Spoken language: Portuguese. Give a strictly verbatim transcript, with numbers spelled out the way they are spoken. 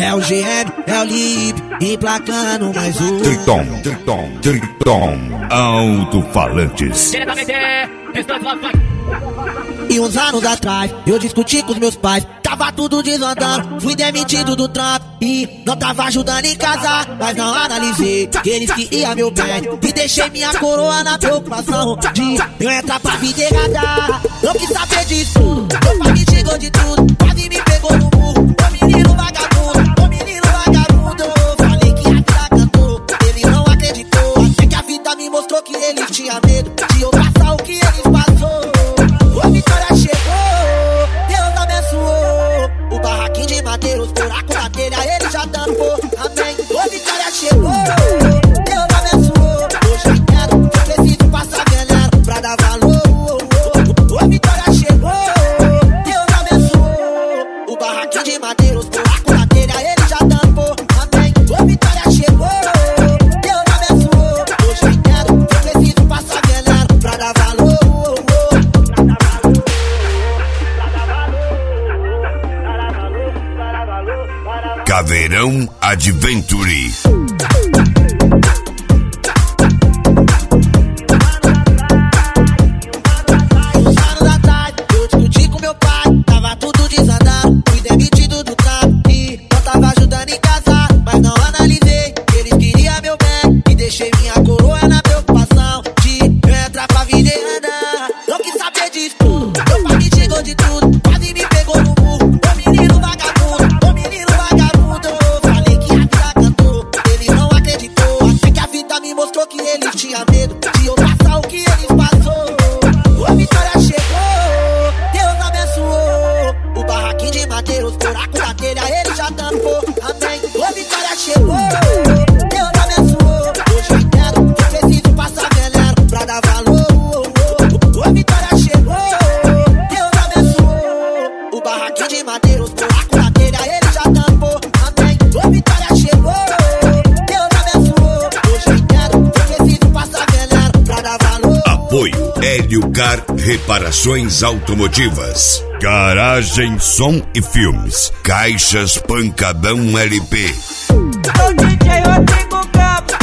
É o G M, é o Lip, emplacando mais um. Triton, Triton, Triton, alto-falantes. E uns anos atrás, eu discuti com os meus pais, tava tudo desandando, fui demitido do trampo e não tava ajudando em casar. Mas não analisei que eles queriam meu bem e deixei minha coroa na preocupação de eu entrar pra vida errada. Não quis saber disso tudo, meu pai me xingou de tudo, quase me pegou no murro. Ô menino vagabundo, ô menino vagabundo, falei que a vida cantou, ele não acreditou, até que a vida me mostrou que ele tinha medo de eu passar o que eles passou. A vitória chegou, Deus abençoou. O barraquinho de madeira, os buracos na telha, ele já tampou. Amém. A vitória chegou, Deus abençoou. Hoje eu quero, eu preciso passar veneno pra dar valor. A vitória chegou, Deus abençoou. O barraquinho de madeira, os buracos na telha, ele já tampou. Amém. A vitória chegou, Deus abençoou. Hoje eu quero, eu preciso passar veneno pra dar valor. Caveirão Adventure. Uns anos atrás, eu discuti com meu pai, tava tudo desandando, fui demitido do trampo e não tava ajudando em casar. Mas não analisei que eles queriam meu bem e deixei minha coroa na preocupação de eu entrar pra vida errada. Não quis saber disso tudo, meu pai me xingou de tudo, quase me pegou no murro. Ô menino vagabundo, ô menino vagabundo, falei que a vida cantou, ele não acreditou, até que a vida me mostrou que ele tinha medo de eu passar o que eles passou. A vitória chegou, Deus abençoou. O barraquinho de madeira, os buracos na telha, ele já tampou. Amém. A vitória chegou, Deus abençoou. Hoje eu quero, eu preciso passar veneno pra dar valor. A vitória chegou, Deus abençoou. O barraquinho de madeira, os buracos na telha, ele já tampou. Amém. A vitória chegou, Deus abençoou. Hoje eu quero, eu preciso passar veneno pra dar valor. Apoio Hélio Car Reparações Automotivas. Garagem Som e Filmes. Caixas Pancadão L P. O D J Rodrigo Cabo.